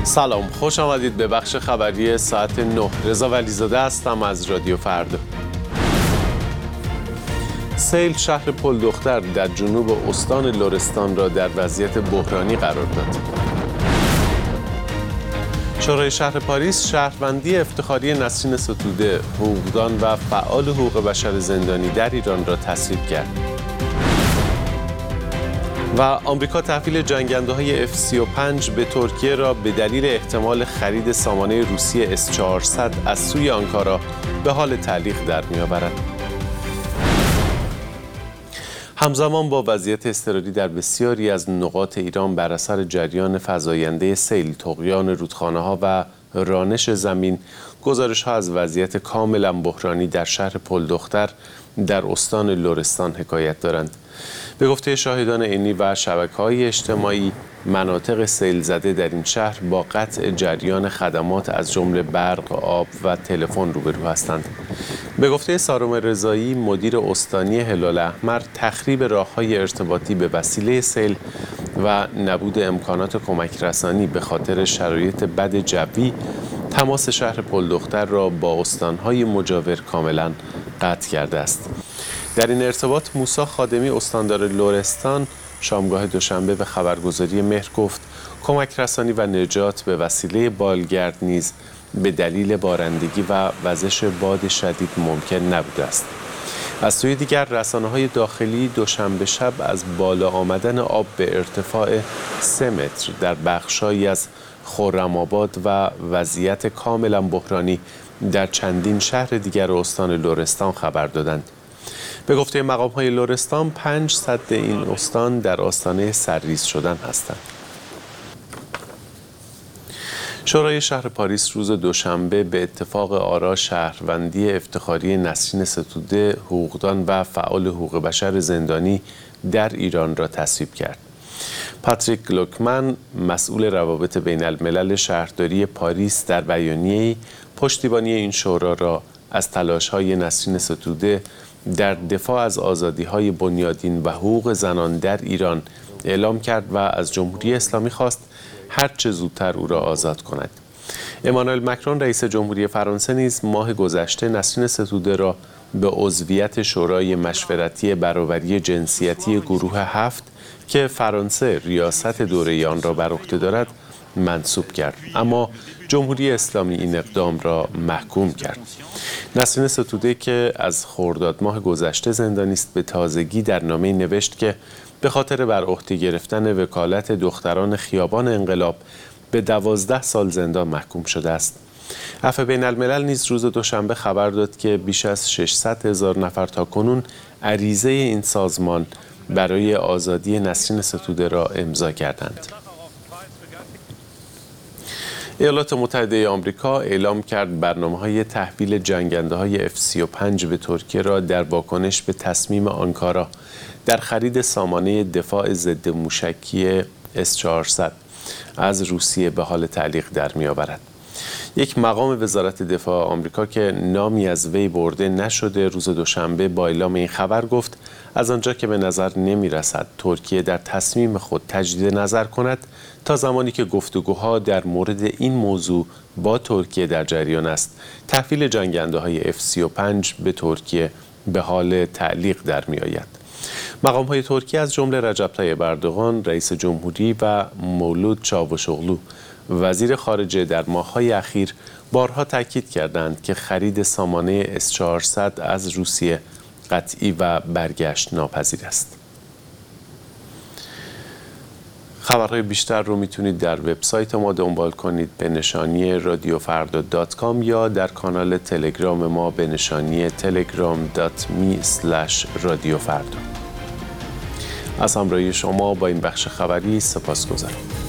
سلام، خوش آمدید به بخش خبری ساعت 9. رضا ولیزاده هستم از رادیو فردا. سیل شهر پلدختر در جنوب استان لرستان را در وضعیت بحرانی قرار داد. شورای شهر پاریس شهروندی افتخاری نسرین ستوده، حقوقدان و فعال حقوق بشر زندانی در ایران را تصویب کرد. و آمریکا تحویل جنگنده‌های F-35 به ترکیه را به دلیل احتمال خرید سامانه روسی S-400 از سوی آنکارا به حال تعلیق در می‌آورد. همزمان با وضعیت اضطراری در بسیاری از نقاط ایران بر اثر جریان فزاینده سیل، طغیان رودخانه‌ها و رانش زمین، گزارش‌ها از وضعیت کاملا بحرانی در شهر پلدختر در استان لرستان حکایت دارند. به گفته شاهدان عینی و شبکه‌های اجتماعی، مناطق سیل زده در این شهر با قطع جریان خدمات از جمله برق، آب و تلفن روبرو هستند. به گفته سارم رضایی، مدیر استانی هلال احمر، تخریب راه‌های ارتباطی به وسیله سیل و نبود امکانات کمک رسانی به خاطر شرایط بد جوی، تماس شهر پلدختر را با استان‌های مجاور کاملا قطع کرده است. در این ارتباط موسی خادمی استاندار لرستان شامگاه دوشنبه به خبرگزاری مهر گفت کمک رسانی و نجات به وسیله بالگرد نیز به دلیل بارندگی و وزش باد شدید ممکن نبوده است. از سوی دیگر رسانه‌های داخلی دوشنبه شب از بالا آمدن آب به ارتفاع 3 متر در بخش‌هایی از خرم‌آباد و وضعیت کاملا بحرانی در چندین شهر دیگر استان لرستان خبر دادند. به گفته مقام‌های لرستان، 5 سد این استان در آستانه سرریز شدن هستند. شورای شهر پاریس روز دوشنبه به اتفاق آرا شهروندی افتخاری نسرین ستوده، حقوقدان و فعال حقوق بشر زندانی در ایران را تصویب کرد. پاتریک گلوکمن، مسئول روابط بین الملل شهرداری پاریس، در بیانیه‌ای پشتیبانی این شورا را از تلاش‌های نسرین ستوده در دفاع از آزادی‌های بنیادین و حقوق زنان در ایران اعلام کرد و از جمهوری اسلامی خواست هرچه زودتر او را آزاد کند. امانوئل مکرون رئیس جمهوری فرانسه نیز ماه گذشته نسرین ستوده را به عضویت شورای مشورتی برابری جنسیتی گروه 7 که فرانسه ریاست دوره آن را بر عهده دارد منصوب کرد، اما جمهوری اسلامی این اقدام را محکوم کرد. نسرین ستوده که از خرداد ماه گذشته زندانی است، به تازگی در نامه‌ای نوشت که به خاطر بر عهده گرفتن وکالت دختران خیابان انقلاب به 12 سال زندان محکوم شده است. عفو بین الملل نیز روز دوشنبه خبر داد که بیش از 600,000 نفر تاکنون عریضه این سازمان برای آزادی نسرین ستوده را امضا کردند. ایالات متحده آمریکا اعلام کرد برنامه‌های تحویل جنگنده‌های F-35 به ترکیه را در واکنش به تصمیم آنکارا در خرید سامانه دفاع ضد موشکی S-400 از روسیه به حال تعلیق در می‌آورد. یک مقام وزارت دفاع آمریکا که نامی از وی برده نشده روز دوشنبه با اعلام این خبر گفت از آنجا که به نظر نمی‌رسد ترکیه در تصمیم خود تجدید نظر کند، تا زمانی که گفتگوها در مورد این موضوع با ترکیه در جریان است، تحویل جنگنده‌های F-35 به ترکیه به حال تعلیق در می‌آید. مقام‌های ترکیه از جمله رجب طیب اردوغان رئیس جمهوری و مولود چاوشوغلو وزیر خارجه در ماه‌های اخیر بارها تاکید کردند که خرید سامانه S-400 از روسیه قطعی و برگشت ناپذیر است. خبرهای بیشتر رو میتونید در وبسایت ما دنبال کنید به نشانی radiofarda.com یا در کانال تلگرام ما به نشانی telegram.me/radiofarda. از همراهی شما با این بخش خبری سپاسگزارم.